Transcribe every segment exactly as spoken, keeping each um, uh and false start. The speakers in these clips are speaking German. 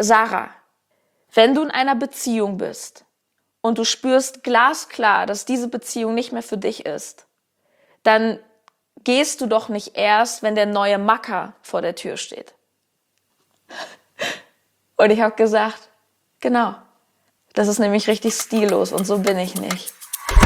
Sarah, wenn du in einer Beziehung bist und du spürst glasklar, dass diese Beziehung nicht mehr für dich ist, dann gehst du doch nicht erst, wenn der neue Macker vor der Tür steht. Und ich habe gesagt, genau, das ist nämlich richtig stillos und so bin ich nicht.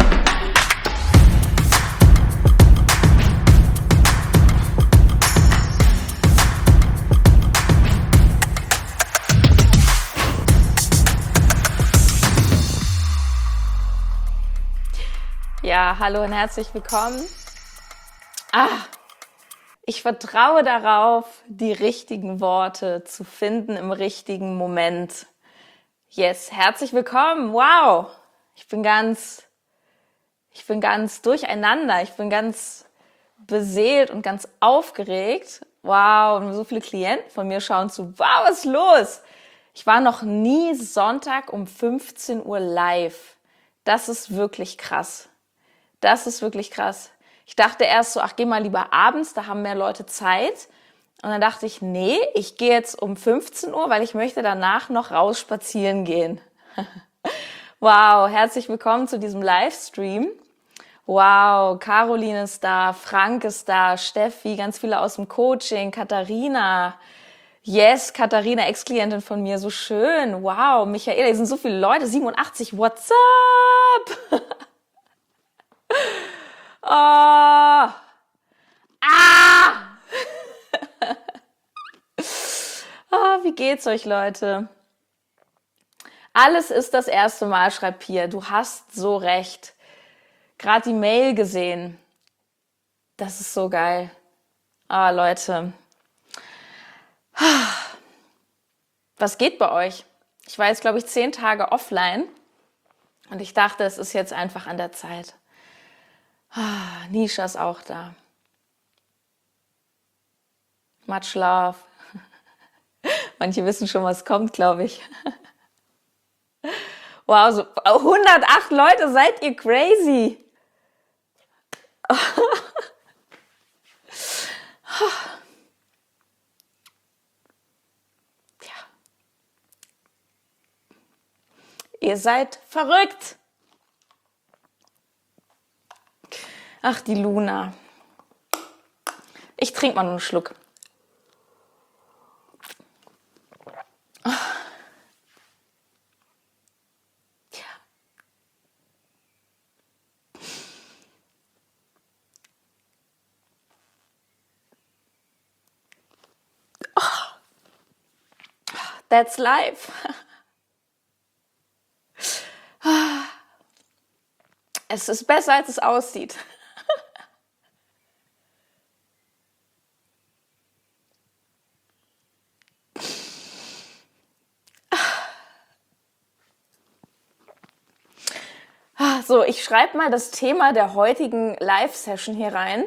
Ja, hallo und herzlich willkommen. Ah, ich vertraue darauf, die richtigen Worte zu finden im richtigen Moment. Yes, herzlich willkommen. Wow, ich bin ganz, ich bin ganz durcheinander. Ich bin ganz beseelt und ganz aufgeregt. Wow, und so viele Klienten von mir schauen zu. Wow, was ist los? Ich war noch nie Sonntag um fünfzehn Uhr live. Das ist wirklich krass. Das ist wirklich krass. Ich dachte erst so, ach, geh mal lieber abends, da haben mehr Leute Zeit. Und dann dachte ich, nee, ich gehe jetzt um fünfzehn Uhr, weil ich möchte danach noch raus spazieren gehen. Wow, herzlich willkommen zu diesem Livestream. Wow, Caroline ist da, Frank ist da, Steffi, ganz viele aus dem Coaching, Katharina. Yes, Katharina, Ex-Klientin von mir, so schön. Wow, Michaela, hier sind so viele Leute, siebenundachtzig, what's up? Oh. Ah! Oh, wie geht's euch, Leute? Alles ist das erste Mal, schreibt Pia. Du hast so recht. Gerade die Mail gesehen. Das ist so geil. Ah, Leute. Was geht bei euch? Ich war jetzt, glaube ich, zehn Tage offline und ich dachte, es ist jetzt einfach an der Zeit. Ah, Nisha ist auch da. Much love. Manche wissen schon, was kommt, glaube ich. Wow, so hundertacht Leute, seid ihr crazy? Ja. Ihr seid verrückt. Ach, die Luna. Ich trinke mal nur einen Schluck. Oh. Ja. Oh. That's life. Es ist besser, als es aussieht. So, ich schreibe mal das Thema der heutigen Live-Session hier rein.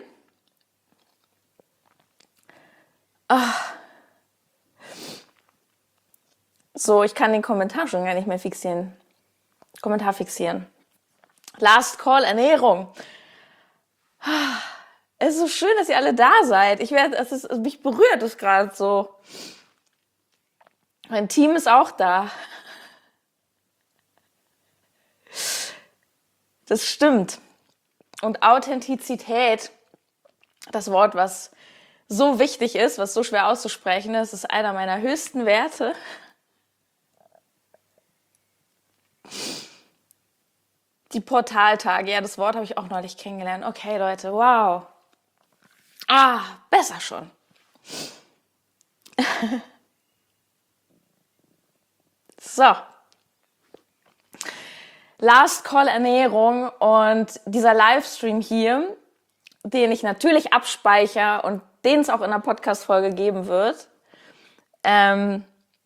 So, ich kann den Kommentar schon gar nicht mehr fixieren. Kommentar fixieren. Last Call Ernährung. Es ist so schön, dass ihr alle da seid. Ich werde, es ist, mich berührt es gerade so. Mein Team ist auch da. Das stimmt. Und Authentizität, das Wort, was so wichtig ist, was so schwer auszusprechen ist, ist einer meiner höchsten Werte. Die Portaltage, ja, das Wort habe ich auch neulich kennengelernt. Okay, Leute, wow. Ah, besser schon. So. Last Call Ernährung und dieser Livestream hier, den ich natürlich abspeichere und den es auch in der Podcast-Folge geben wird. Ähm,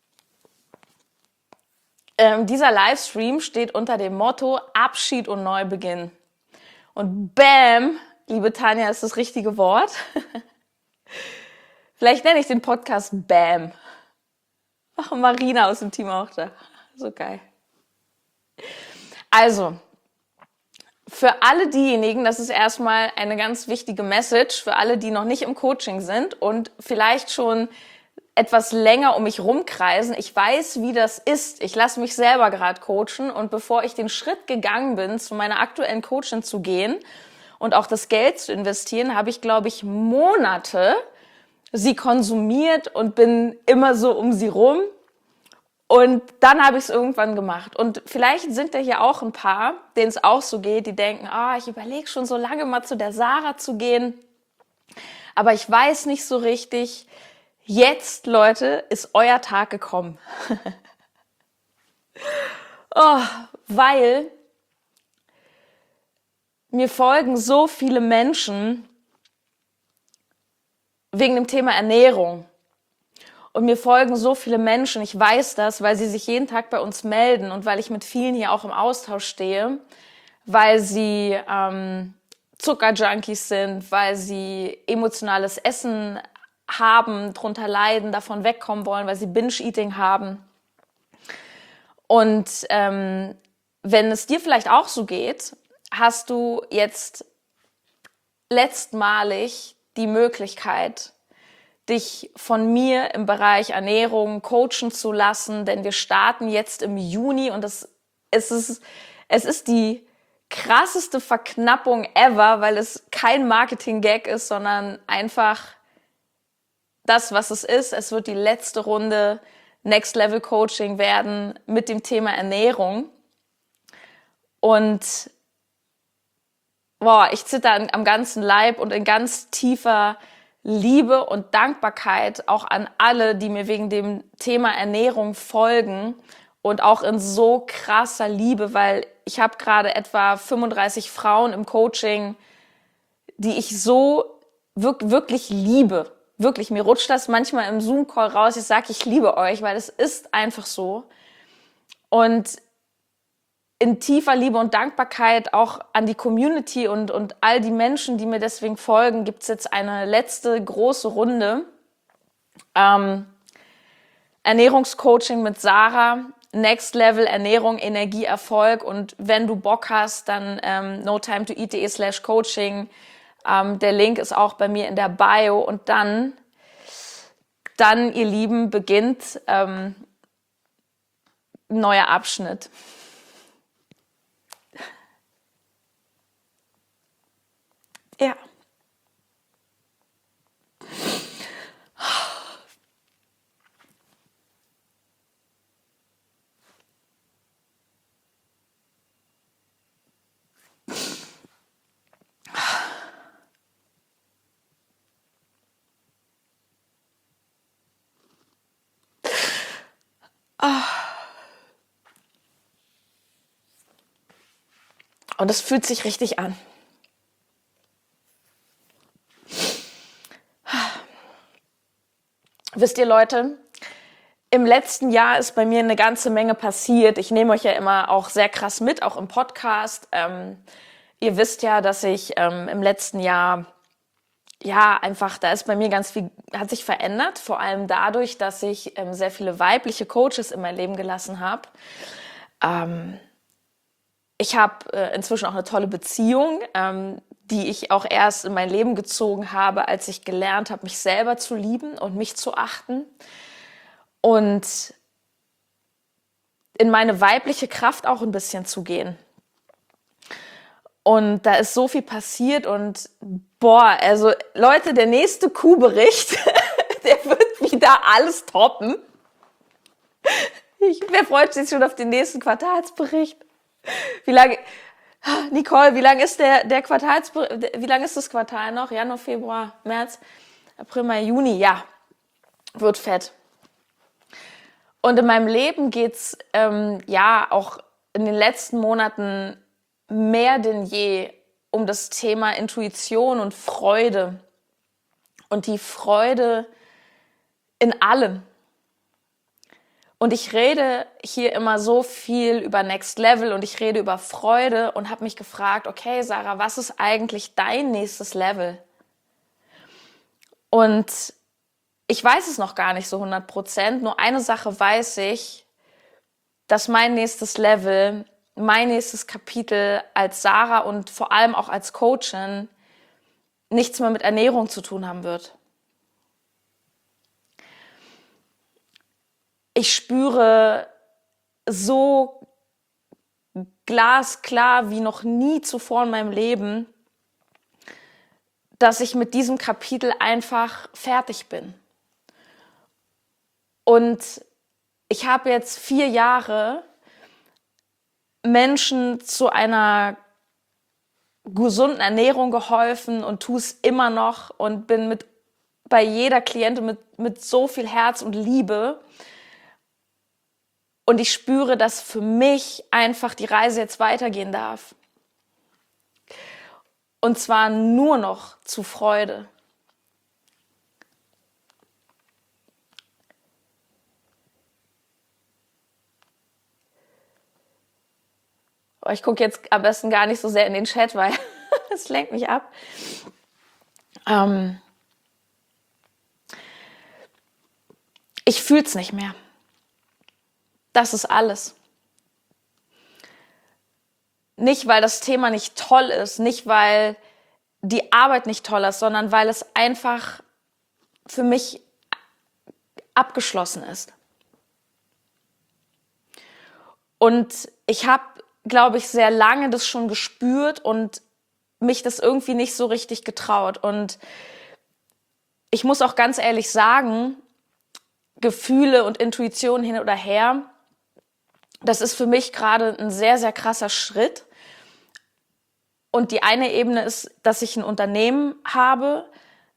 ähm, dieser Livestream steht unter dem Motto Abschied und Neubeginn. Und bam, liebe Tanja, ist das richtige Wort. Vielleicht nenne ich den Podcast Bam. Ach, Marina aus dem Team auch da. So geil. Also, für alle diejenigen, das ist erstmal eine ganz wichtige Message, für alle, die noch nicht im Coaching sind und vielleicht schon etwas länger um mich rumkreisen. Ich weiß, wie das ist. Ich lasse mich selber gerade coachen und bevor ich den Schritt gegangen bin, zu meiner aktuellen Coachin zu gehen und auch das Geld zu investieren, habe ich, glaube ich, Monate sie konsumiert und bin immer so um sie rum. Und dann habe ich es irgendwann gemacht. Und vielleicht sind da hier auch ein paar, denen es auch so geht, die denken, ah, ich überlege schon so lange mal zu der Sarah zu gehen, aber ich weiß nicht so richtig. Jetzt, Leute, ist euer Tag gekommen. oh, weil mir folgen so viele Menschen wegen dem Thema Ernährung. Und mir folgen so viele Menschen, ich weiß das, weil sie sich jeden Tag bei uns melden und weil ich mit vielen hier auch im Austausch stehe, weil sie ähm, Zuckerjunkies sind, weil sie emotionales Essen haben, drunter leiden, davon wegkommen wollen, weil sie Binge-Eating haben. Und ähm, wenn es dir vielleicht auch so geht, hast du jetzt letztmalig die Möglichkeit, dich von mir im Bereich Ernährung coachen zu lassen, denn wir starten jetzt im Juni und das, es ist, es ist die krasseste Verknappung ever, weil es kein Marketing-Gag ist, sondern einfach das, was es ist. Es wird die letzte Runde Next Level Coaching werden mit dem Thema Ernährung. Und boah, ich zitter am ganzen Leib und in ganz tiefer Liebe und Dankbarkeit auch an alle, die mir wegen dem Thema Ernährung folgen und auch in so krasser Liebe, weil ich habe gerade etwa fünfunddreißig Frauen im Coaching, die ich so wirklich liebe. Wirklich, mir rutscht das manchmal im Zoom-Call raus. Ich sage, ich liebe euch, weil es ist einfach so. Und in tiefer Liebe und Dankbarkeit auch an die Community und, und all die Menschen, die mir deswegen folgen, gibt's jetzt eine letzte große Runde. Ähm, Ernährungscoaching mit Sarah, Next Level Ernährung, Energie, Erfolg. Und wenn du Bock hast, dann ähm, no time to eat dot de slash coaching. Ähm, der Link ist auch bei mir in der Bio. Und dann, dann ihr Lieben, beginnt ähm, ein neuer Abschnitt. Ja. Und es fühlt sich richtig an. Wisst ihr, Leute, im letzten Jahr ist bei mir eine ganze Menge passiert. Ich nehme euch ja immer auch sehr krass mit, auch im Podcast. Ähm, ihr wisst ja, dass ich ähm, im letzten Jahr, ja, einfach, da ist bei mir ganz viel, hat sich verändert. Vor allem dadurch, dass ich ähm, sehr viele weibliche Coaches in mein Leben gelassen habe. Ähm, ich habe äh, inzwischen auch eine tolle Beziehung, ähm, die ich auch erst in mein Leben gezogen habe, als ich gelernt habe, mich selber zu lieben und mich zu achten. Und in meine weibliche Kraft auch ein bisschen zu gehen. Und da ist so viel passiert und boah, also Leute, der nächste Q-Bericht, der wird wieder alles toppen. Ich, wer freut sich schon auf den nächsten Quartalsbericht? Wie lange, Nicole, wie lange ist der, der Quartalsbericht, wie lange ist das Quartal noch? Januar, Februar, März, April, Mai, Juni, ja, wird fett. Und in meinem Leben geht's ähm, ja auch in den letzten Monaten mehr denn je um das Thema Intuition und Freude. Und die Freude in allem. Und ich rede hier immer so viel über Next Level und ich rede über Freude und habe mich gefragt, okay, Sarah, was ist eigentlich dein nächstes Level? Und ich weiß es noch gar nicht so hundert Prozent. Nur eine Sache weiß ich, dass mein nächstes Level, mein nächstes Kapitel als Sarah und vor allem auch als Coachin nichts mehr mit Ernährung zu tun haben wird. ich spüre so glasklar wie noch nie zuvor in meinem Leben, dass ich mit diesem Kapitel einfach fertig bin. Und ich habe jetzt vier Jahre Menschen zu einer gesunden Ernährung geholfen und tue es immer noch und bin mit bei jeder Klientin mit, mit so viel Herz und Liebe. Und ich spüre, dass für mich einfach die Reise jetzt weitergehen darf. Und zwar nur noch zu Freude. Ich gucke jetzt am besten gar nicht so sehr in den Chat, weil es lenkt mich ab. Ähm ich fühle es nicht mehr. Das ist alles. Nicht, weil das Thema nicht toll ist, nicht, weil die Arbeit nicht toll ist, sondern weil es einfach für mich abgeschlossen ist. Und ich habe, glaube ich, sehr lange das schon gespürt und mich das irgendwie nicht so richtig getraut. Und ich muss auch ganz ehrlich sagen, Gefühle und Intuition hin oder her, das ist für mich gerade ein sehr, sehr krasser Schritt. Und die eine Ebene ist, dass ich ein Unternehmen habe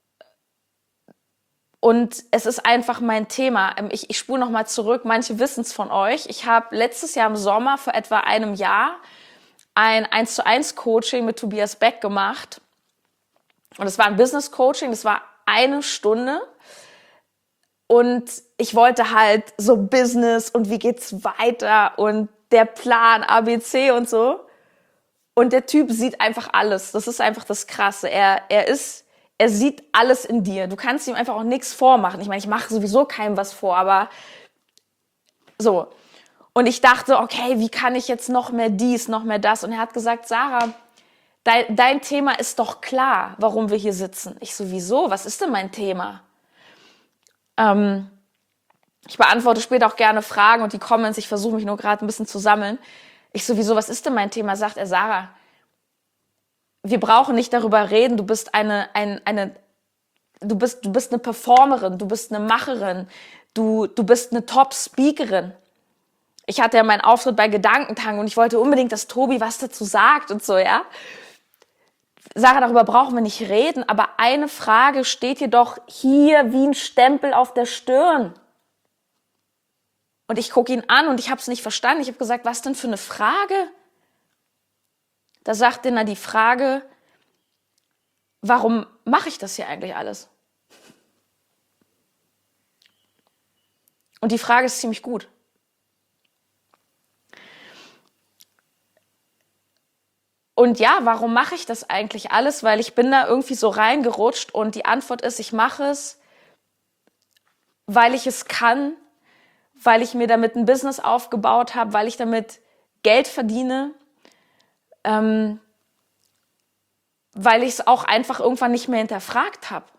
und es ist einfach mein Thema. Ich, ich spule nochmal zurück, manche wissen es von euch. Ich habe letztes Jahr im Sommer, vor etwa einem Jahr, ein eins zu eins Coaching mit Tobias Beck gemacht. Und es war ein Business Coaching, das war eine Stunde. Und ich wollte halt so Business und wie geht's weiter und der Plan A B C und so. Und der Typ sieht einfach alles. Das ist einfach das Krasse. Er, er ist, er sieht alles in dir. Du kannst ihm einfach auch nichts vormachen. Ich meine, ich mache sowieso keinem was vor, aber so. Und ich dachte, okay, wie kann ich jetzt noch mehr dies, noch mehr das? Und er hat gesagt, Sarah, dein, dein Thema ist doch klar, warum wir hier sitzen. Ich so, wieso? Was ist denn mein Thema? Ähm, ich beantworte später auch gerne Fragen und die Comments. Ich versuche mich nur gerade ein bisschen zu sammeln. Ich so, wieso, was ist denn mein Thema? Sagt er, Sarah, wir brauchen nicht darüber reden, du bist eine, ein, eine, du bist, du bist eine Performerin, du bist eine Macherin, du, du bist eine Top-Speakerin. Ich hatte ja meinen Auftritt bei Gedankentank und ich wollte unbedingt, dass Tobi was dazu sagt und so, ja. Sarah, darüber brauchen wir nicht reden, aber eine Frage steht dir doch hier wie ein Stempel auf der Stirn. Und ich gucke ihn an und ich habe es nicht verstanden. Ich habe gesagt, was denn für eine Frage? Da sagt er, na die Frage, warum mache ich das hier eigentlich alles? Und die Frage ist ziemlich gut. Und ja, warum mache ich das eigentlich alles? Weil ich bin da irgendwie so reingerutscht und die Antwort ist, ich mache es, weil ich es kann, weil ich mir damit ein Business aufgebaut habe, weil ich damit Geld verdiene, ähm, weil ich es auch einfach irgendwann nicht mehr hinterfragt habe.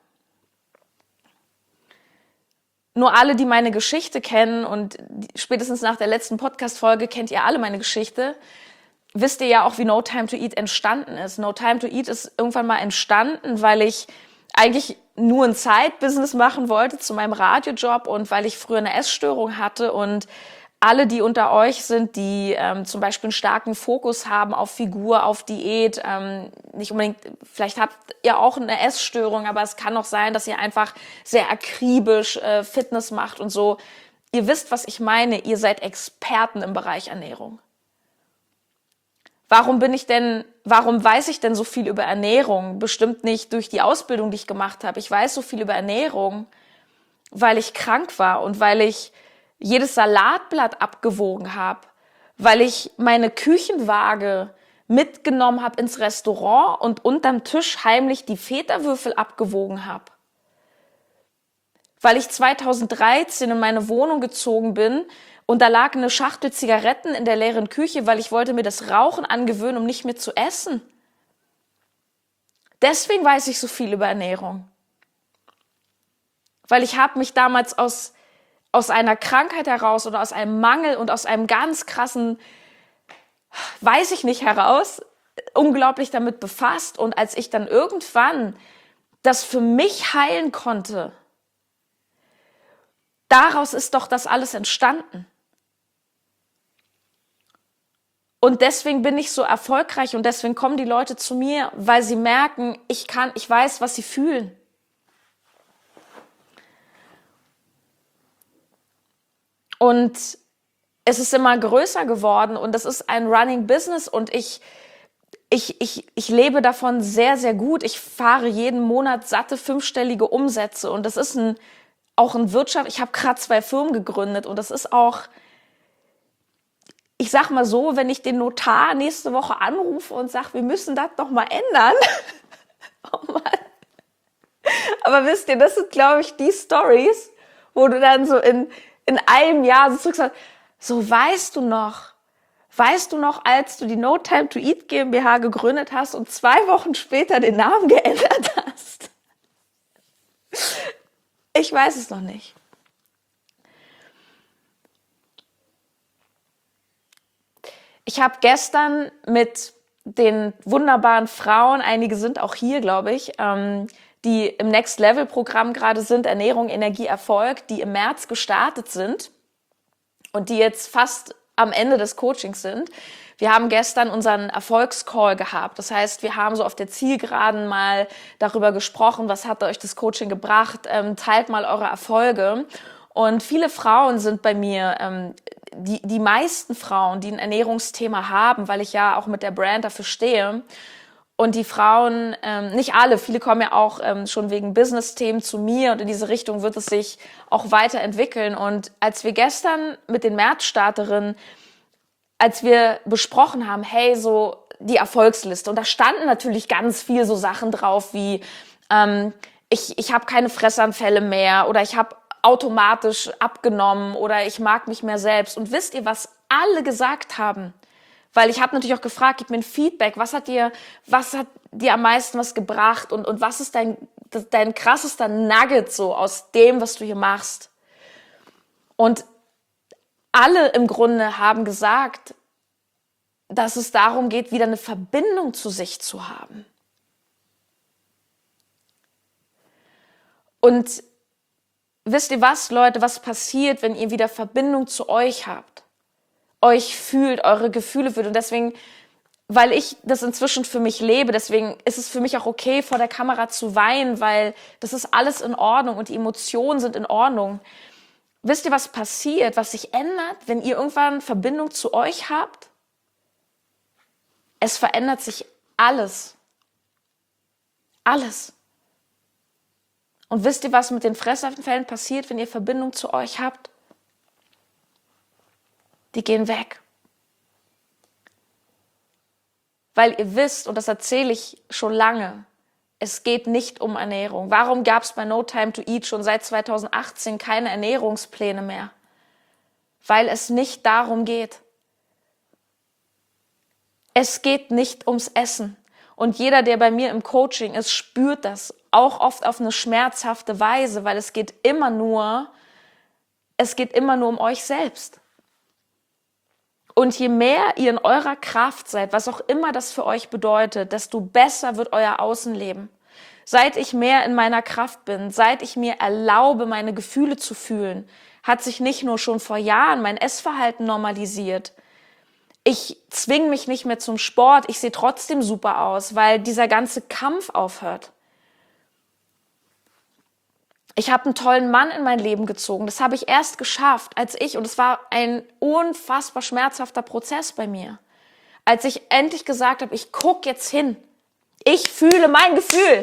Nur alle, die meine Geschichte kennen und spätestens nach der letzten Podcast-Folge kennt ihr alle meine Geschichte, wisst ihr ja auch, wie No Time to Eat entstanden ist. No Time to Eat ist irgendwann mal entstanden, weil ich eigentlich nur ein Side-Business machen wollte zu meinem Radiojob und weil ich früher eine Essstörung hatte und alle, die unter euch sind, die ähm, zum Beispiel einen starken Fokus haben auf Figur, auf Diät, ähm, nicht unbedingt, vielleicht habt ihr auch eine Essstörung, aber es kann auch sein, dass ihr einfach sehr akribisch äh, Fitness macht und so. Ihr wisst, was ich meine, ihr seid Experten im Bereich Ernährung. Warum bin ich denn, warum weiß ich denn so viel über Ernährung? Bestimmt nicht durch die Ausbildung, die ich gemacht habe. Ich weiß so viel über Ernährung, weil ich krank war und weil ich jedes Salatblatt abgewogen habe, weil ich meine Küchenwaage mitgenommen habe ins Restaurant und unterm Tisch heimlich die Feta-Würfel abgewogen habe. Weil ich zweitausenddreizehn in meine Wohnung gezogen bin und da lag eine Schachtel Zigaretten in der leeren Küche, weil ich wollte mir das Rauchen angewöhnen, um nicht mehr zu essen. Deswegen weiß ich so viel über Ernährung. Weil ich habe mich damals aus, aus einer Krankheit heraus oder aus einem Mangel und aus einem ganz krassen, weiß ich nicht, heraus, unglaublich damit befasst. Und als ich dann irgendwann das für mich heilen konnte, daraus ist doch das alles entstanden. Und deswegen bin ich so erfolgreich und deswegen kommen die Leute zu mir, weil sie merken, ich kann, ich weiß, was sie fühlen. Und es ist immer größer geworden und das ist ein Running Business und ich, ich, ich, ich lebe davon sehr, sehr gut. Ich fahre jeden Monat satte fünfstellige Umsätze und das ist ein, auch ein Wirtschaft. Ich habe gerade zwei Firmen gegründet und das ist auch, ich sag mal so, wenn ich den Notar nächste Woche anrufe und sage, wir müssen das doch mal ändern. Oh Mann. Aber wisst ihr, das sind, glaube ich, die Stories, wo du dann so in, in einem Jahr so zurück so weißt du noch, weißt du noch, als du die No Time to Eat GmbH gegründet hast und zwei Wochen später den Namen geändert hast? Ich weiß es noch nicht. Ich habe gestern mit den wunderbaren Frauen, einige sind auch hier, glaube ich, ähm, die im Next Level Programm gerade sind, Ernährung, Energie, Erfolg, die im März gestartet sind und die jetzt fast am Ende des Coachings sind. Wir haben gestern unseren Erfolgscall gehabt. Das heißt, wir haben so auf der Zielgeraden mal darüber gesprochen, was hat euch das Coaching gebracht, ähm, teilt mal eure Erfolge. Und viele Frauen sind bei mir, ähm, die, die meisten Frauen, die ein Ernährungsthema haben, weil ich ja auch mit der Brand dafür stehe. Und die Frauen, ähm, nicht alle, viele kommen ja auch ähm, schon wegen Business-Themen zu mir und in diese Richtung wird es sich auch weiterentwickeln. Und als wir gestern mit den Märzstarterinnen, als wir besprochen haben, hey, so die Erfolgsliste, und da standen natürlich ganz viel so Sachen drauf wie, ähm, ich, ich habe keine Fressanfälle mehr oder ich habe automatisch abgenommen oder ich mag mich mehr selbst. Und wisst ihr, was alle gesagt haben? Weil ich habe natürlich auch gefragt, gib mir ein Feedback, was hat dir, was hat dir am meisten was gebracht und, und was ist dein, dein krassester Nugget so aus dem, was du hier machst? Und alle im Grunde haben gesagt, dass es darum geht, wieder eine Verbindung zu sich zu haben. Und wisst ihr was, Leute, was passiert, wenn ihr wieder Verbindung zu euch habt? Euch fühlt, eure Gefühle fühlt. Und deswegen, weil ich das inzwischen für mich lebe, deswegen ist es für mich auch okay, vor der Kamera zu weinen, weil das ist alles in Ordnung und die Emotionen sind in Ordnung. Wisst ihr, was passiert, was sich ändert, wenn ihr irgendwann Verbindung zu euch habt? Es verändert sich alles. Alles. Und wisst ihr, was mit den Fressanfällen passiert, wenn ihr Verbindung zu euch habt? Die gehen weg. Weil ihr wisst, und das erzähle ich schon lange, es geht nicht um Ernährung. Warum gab es bei No Time to Eat schon seit zweitausendachtzehn keine Ernährungspläne mehr? Weil es nicht darum geht. Es geht nicht ums Essen. Und jeder, der bei mir im Coaching ist, spürt das. Auch oft auf eine schmerzhafte Weise, weil es geht immer nur, es geht immer nur um euch selbst. Und je mehr ihr in eurer Kraft seid, was auch immer das für euch bedeutet, desto besser wird euer Außenleben. Seit ich mehr in meiner Kraft bin, seit ich mir erlaube, meine Gefühle zu fühlen, hat sich nicht nur schon vor Jahren mein Essverhalten normalisiert. Ich zwinge mich nicht mehr zum Sport, ich sehe trotzdem super aus, weil dieser ganze Kampf aufhört. Ich habe einen tollen Mann in mein Leben gezogen. Das habe ich erst geschafft, als ich, und es war ein unfassbar schmerzhafter Prozess bei mir, als ich endlich gesagt habe, ich gucke jetzt hin. Ich fühle mein Gefühl.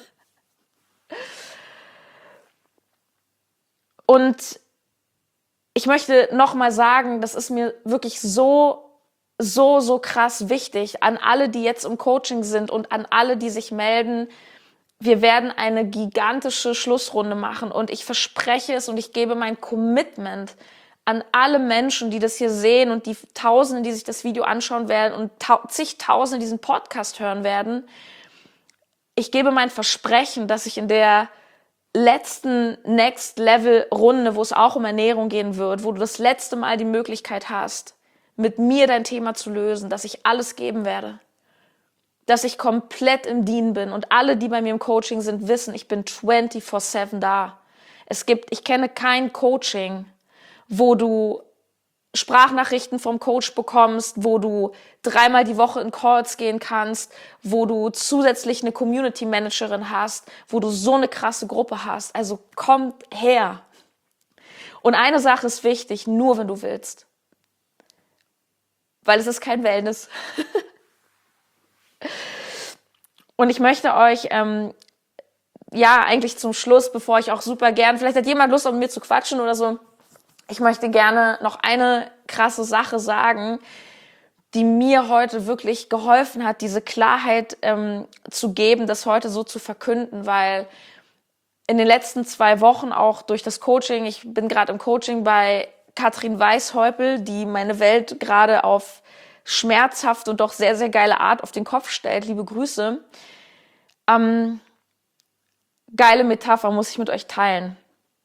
Und ich möchte nochmal sagen, das ist mir wirklich so, so, so krass wichtig an alle, die jetzt im Coaching sind und an alle, die sich melden. Wir werden eine gigantische Schlussrunde machen und ich verspreche es und ich gebe mein Commitment an alle Menschen, die das hier sehen und die Tausenden, die sich das Video anschauen werden und zigtausende diesen Podcast hören werden. Ich gebe mein Versprechen, dass ich in der letzten Next-Level-Runde, wo es auch um Ernährung gehen wird, wo du das letzte Mal die Möglichkeit hast, mit mir dein Thema zu lösen, dass ich alles geben werde, dass ich komplett im Dienen bin und alle, die bei mir im Coaching sind, wissen, ich bin vierundzwanzig sieben da. Es gibt, ich kenne kein Coaching, wo du Sprachnachrichten vom Coach bekommst, wo du dreimal die Woche in Calls gehen kannst, wo du zusätzlich eine Community Managerin hast, wo du so eine krasse Gruppe hast. Also kommt her. Und eine Sache ist wichtig, nur wenn du willst. Weil es ist kein Wellness. Und ich möchte euch, ähm, ja, eigentlich zum Schluss, bevor ich auch super gern, vielleicht hat jemand Lust, mit mir zu quatschen oder so, ich möchte gerne noch eine krasse Sache sagen, die mir heute wirklich geholfen hat, diese Klarheit ähm, zu geben, das heute so zu verkünden, weil in den letzten zwei Wochen auch durch das Coaching, ich bin gerade im Coaching bei Katrin Weishäupel, die meine Welt gerade auf schmerzhaft und doch sehr, sehr geile Art auf den Kopf stellt. Liebe Grüße. Ähm, geile Metapher muss ich mit euch teilen.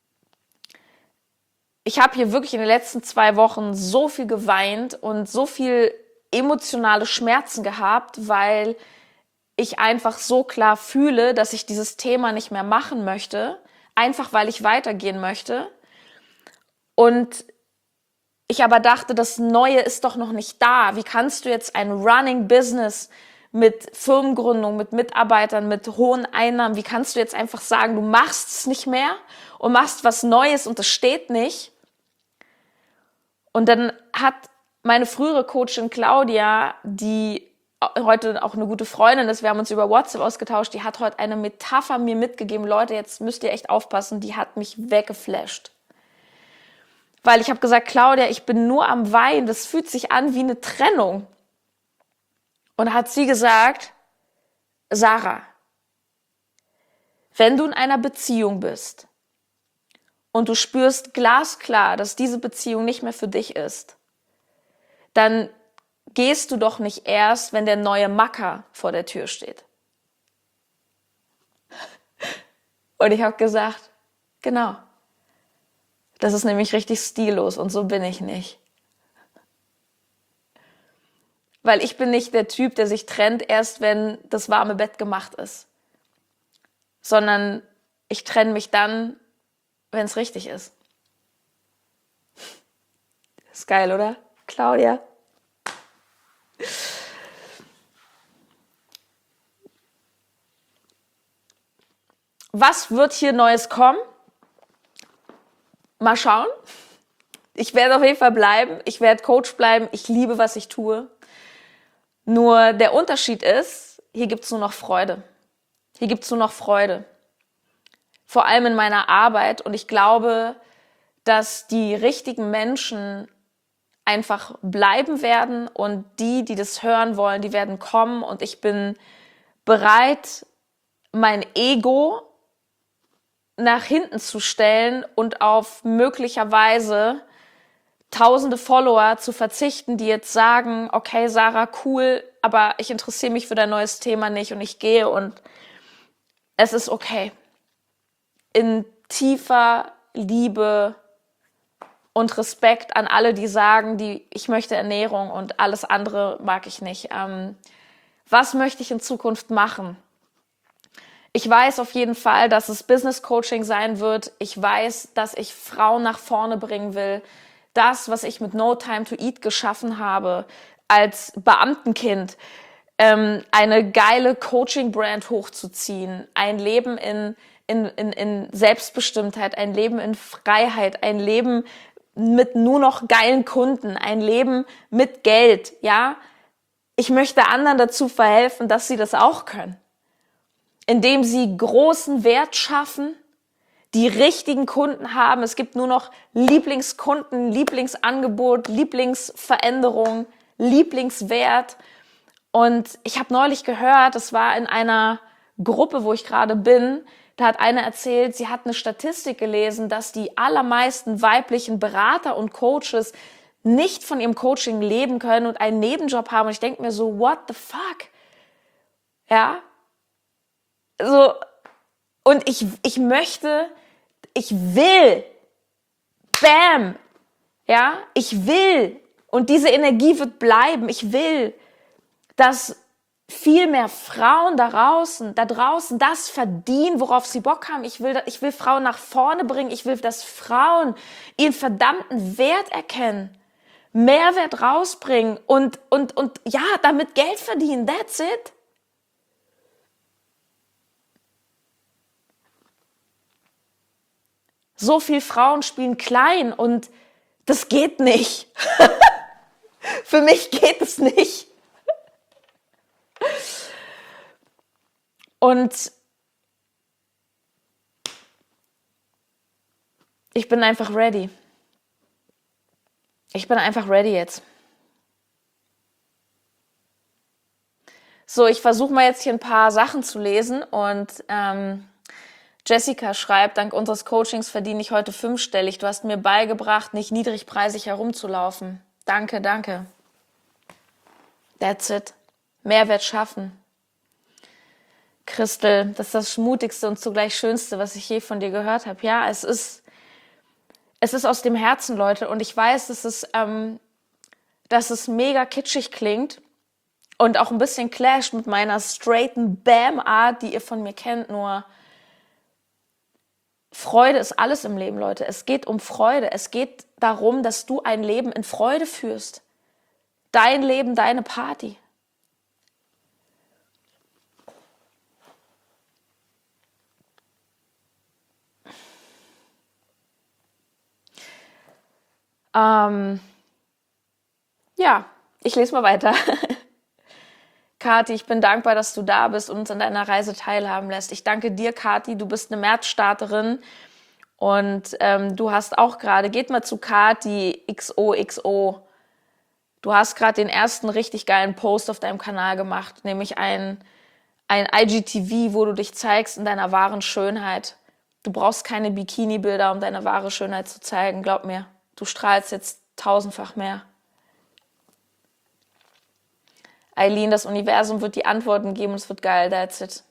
Ich habe hier wirklich in den letzten zwei Wochen so viel geweint und so viel emotionale Schmerzen gehabt, weil ich einfach so klar fühle, dass ich dieses Thema nicht mehr machen möchte, einfach weil ich weitergehen möchte. Und ich aber dachte, das Neue ist doch noch nicht da. Wie kannst du jetzt ein Running Business mit Firmengründung, mit Mitarbeitern, mit hohen Einnahmen, wie kannst du jetzt einfach sagen, du machst es nicht mehr und machst was Neues und das steht nicht? Und dann hat meine frühere Coachin Claudia, die heute auch eine gute Freundin ist, wir haben uns über WhatsApp ausgetauscht, die hat heute eine Metapher mir mitgegeben. Leute, jetzt müsst ihr echt aufpassen, die hat mich weggeflasht. Weil ich habe gesagt, Claudia, ich bin nur am Weinen, das fühlt sich an wie eine Trennung. Und hat sie gesagt, Sarah, wenn du in einer Beziehung bist und du spürst glasklar, dass diese Beziehung nicht mehr für dich ist, dann gehst du doch nicht erst, wenn der neue Macker vor der Tür steht. Und ich habe gesagt, genau, das ist nämlich richtig stillos und so bin ich nicht. Weil ich bin nicht der Typ, der sich trennt, erst wenn das warme Bett gemacht ist. Sondern ich trenne mich dann, wenn es richtig ist. Ist geil, oder? Claudia? Was wird hier Neues kommen? Mal schauen. Ich werde auf jeden Fall bleiben. Ich werde Coach bleiben. Ich liebe, was ich tue. Nur der Unterschied ist, hier gibt's nur noch Freude. Hier gibt's nur noch Freude. Vor allem in meiner Arbeit. Und ich glaube, dass die richtigen Menschen einfach bleiben werden und die, die das hören wollen, die werden kommen. Und ich bin bereit, mein Ego nach hinten zu stellen und auf möglicherweise tausende Follower zu verzichten, die jetzt sagen, okay, Sarah, cool, aber ich interessiere mich für dein neues Thema nicht und ich gehe und es ist okay. In tiefer Liebe und Respekt an alle, die sagen, die, ich möchte Ernährung und alles andere mag ich nicht. Ähm, was möchte ich in Zukunft machen? Ich weiß auf jeden Fall, dass es Business Coaching sein wird. Ich weiß, dass ich Frauen nach vorne bringen will. Das, was ich mit No Time to Eat geschaffen habe, als Beamtenkind, ähm, eine geile Coaching-Brand hochzuziehen, ein Leben in, in, in, in Selbstbestimmtheit, ein Leben in Freiheit, ein Leben mit nur noch geilen Kunden, ein Leben mit Geld, ja. Ich möchte anderen dazu verhelfen, dass sie das auch können. Indem sie großen Wert schaffen, die richtigen Kunden haben. Es gibt nur noch Lieblingskunden, Lieblingsangebot, Lieblingsveränderung, Lieblingswert. Und ich habe neulich gehört, das war in einer Gruppe, wo ich gerade bin, da hat eine erzählt, sie hat eine Statistik gelesen, dass die allermeisten weiblichen Berater und Coaches nicht von ihrem Coaching leben können und einen Nebenjob haben. Und ich denke mir so, what the fuck? Ja, so, Und ich, ich möchte, ich will, bam, ja, ich will, und diese Energie wird bleiben, ich will, dass viel mehr Frauen da draußen, da draußen das verdienen, worauf sie Bock haben. Ich will, ich will Frauen nach vorne bringen. Ich will, dass Frauen ihren verdammten Wert erkennen, Mehrwert rausbringen und, und, und ja, damit Geld verdienen. That's it. So viele Frauen spielen klein und das geht nicht. Für mich geht es nicht. Und ich bin einfach ready. Ich bin einfach ready jetzt. So, ich versuche mal jetzt hier ein paar Sachen zu lesen und ähm, Jessica schreibt, dank unseres Coachings verdiene ich heute fünfstellig. Du hast mir beigebracht, nicht niedrigpreisig herumzulaufen. Danke, danke. That's it. Mehrwert schaffen. Christel, das ist das Mutigste und zugleich Schönste, was ich je von dir gehört habe. Ja, es ist, es ist aus dem Herzen, Leute. Und ich weiß, dass es, ähm, dass es mega kitschig klingt und auch ein bisschen clasht mit meiner straighten Bam-Art, die ihr von mir kennt. Nur Freude ist alles im Leben, Leute. Es geht um Freude. Es geht darum, dass du ein Leben in Freude führst. Dein Leben, deine Party. Ähm, ja, ich lese mal weiter. Kathi, ich bin dankbar, dass du da bist und uns an deiner Reise teilhaben lässt. Ich danke dir, Kathi, du bist eine Märzstarterin und ähm, du hast auch gerade, geht mal zu Kathi X O X O, du hast gerade den ersten richtig geilen Post auf deinem Kanal gemacht, nämlich ein, ein I G T V, wo du dich zeigst in deiner wahren Schönheit. Du brauchst keine Bikini-Bilder, um deine wahre Schönheit zu zeigen, glaub mir. Du strahlst jetzt tausendfach mehr. Eileen, das Universum wird die Antworten geben und es wird geil, that's it.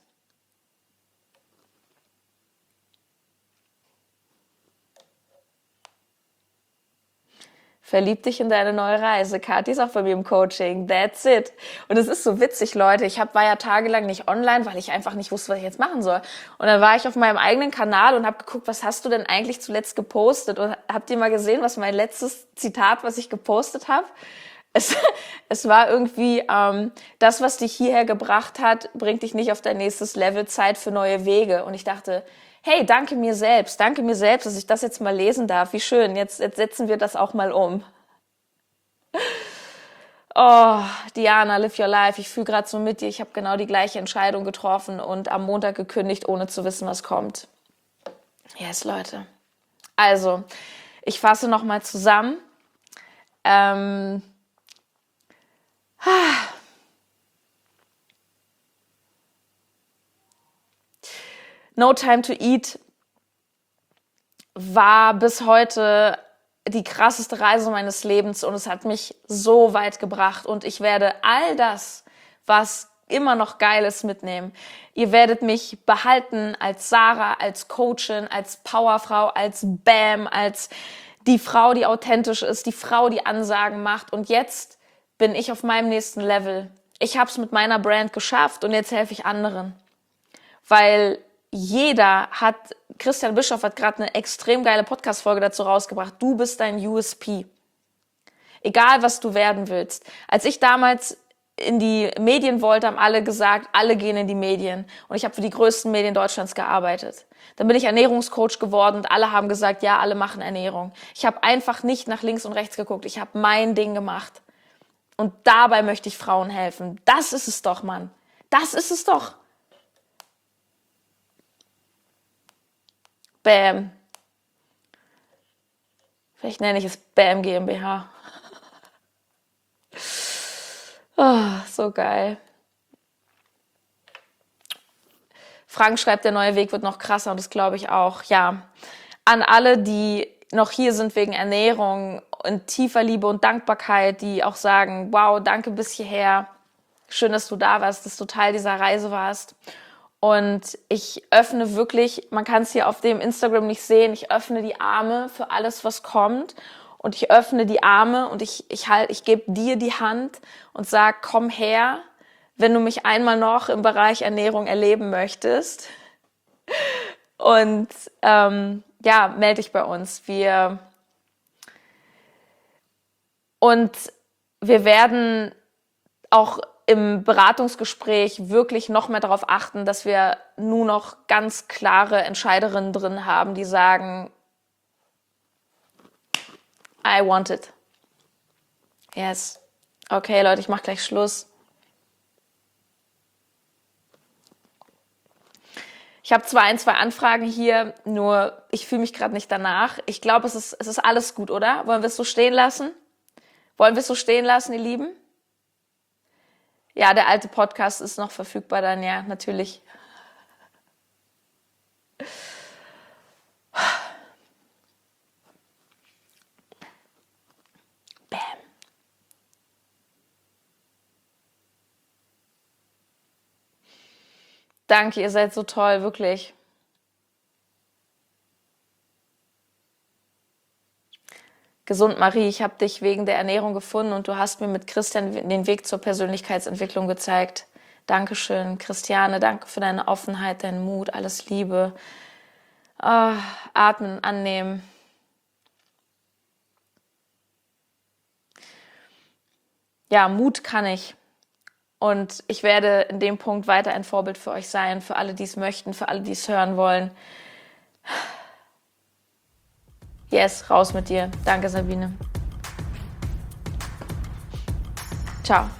Verlieb dich in deine neue Reise. Kathi ist auch bei mir im Coaching. That's it. Und es ist so witzig, Leute. Ich hab, war ja tagelang nicht online, weil ich einfach nicht wusste, was ich jetzt machen soll. Und dann war ich auf meinem eigenen Kanal und habe geguckt, was hast du denn eigentlich zuletzt gepostet? Und habt ihr mal gesehen, was mein letztes Zitat, was ich gepostet habe? Es, es war irgendwie, ähm, das, was dich hierher gebracht hat, bringt dich nicht auf dein nächstes Level, Zeit für neue Wege. Und ich dachte, hey, danke mir selbst, danke mir selbst, dass ich das jetzt mal lesen darf. Wie schön, jetzt, jetzt setzen wir das auch mal um. Oh, Diana, live your life. Ich fühle gerade so mit dir. Ich habe genau die gleiche Entscheidung getroffen und am Montag gekündigt, ohne zu wissen, was kommt. Yes, Leute. Also, ich fasse nochmal zusammen. Ähm... No Time to Eat war bis heute die krasseste Reise meines Lebens und es hat mich so weit gebracht und ich werde all das, was immer noch geil ist, mitnehmen. Ihr werdet mich behalten als Sarah, als Coachin, als Powerfrau, als Bam, als die Frau, die authentisch ist, die Frau, die Ansagen macht und jetzt bin ich auf meinem nächsten Level. Ich habe es mit meiner Brand geschafft und jetzt helfe ich anderen. Weil jeder hat, Christian Bischoff hat gerade eine extrem geile Podcast-Folge dazu rausgebracht. Du bist dein U S P. Egal, was du werden willst. Als ich damals in die Medien wollte, haben alle gesagt, alle gehen in die Medien. Und ich habe für die größten Medien Deutschlands gearbeitet. Dann bin ich Ernährungscoach geworden und alle haben gesagt, ja, alle machen Ernährung. Ich habe einfach nicht nach links und rechts geguckt. Ich habe mein Ding gemacht. Und dabei möchte ich Frauen helfen. Das ist es doch, Mann. Das ist es doch. Bam. Vielleicht nenne ich es Bam GmbH. Oh, so geil. Frank schreibt, der neue Weg wird noch krasser und das glaube ich auch. Ja, an alle, die noch hier sind wegen Ernährung und tiefer Liebe und Dankbarkeit, die auch sagen, wow, danke bis hierher. Schön, dass du da warst, dass du Teil dieser Reise warst. Und ich öffne wirklich, man kann es hier auf dem Instagram nicht sehen, ich öffne die Arme für alles, was kommt. Und ich öffne die Arme und ich, ich halt, ich gebe dir die Hand und sag, komm her, wenn du mich einmal noch im Bereich Ernährung erleben möchtest. Und ähm, ja, melde dich bei uns. Wir und wir werden auch im Beratungsgespräch wirklich noch mehr darauf achten, dass wir nur noch ganz klare Entscheiderinnen drin haben, die sagen, I want it. Yes. Okay, Leute, ich mache gleich Schluss. Ich habe zwar ein, zwei Anfragen hier, nur ich fühle mich gerade nicht danach. Ich glaube, es ist, es ist alles gut, oder? Wollen wir es so stehen lassen? Wollen wir es so stehen lassen, ihr Lieben? Ja, der alte Podcast ist noch verfügbar dann, ja, natürlich. Bam. Danke, ihr seid so toll, wirklich. Gesund Marie, ich habe dich wegen der Ernährung gefunden und du hast mir mit Christian den Weg zur Persönlichkeitsentwicklung gezeigt. Dankeschön, Christiane, danke für deine Offenheit, deinen Mut, alles Liebe. Oh, atmen, annehmen. Ja, Mut kann ich. Und ich werde in dem Punkt weiter ein Vorbild für euch sein, für alle, die es möchten, für alle, die es hören wollen. Yes, raus mit dir. Danke, Sabine. Ciao.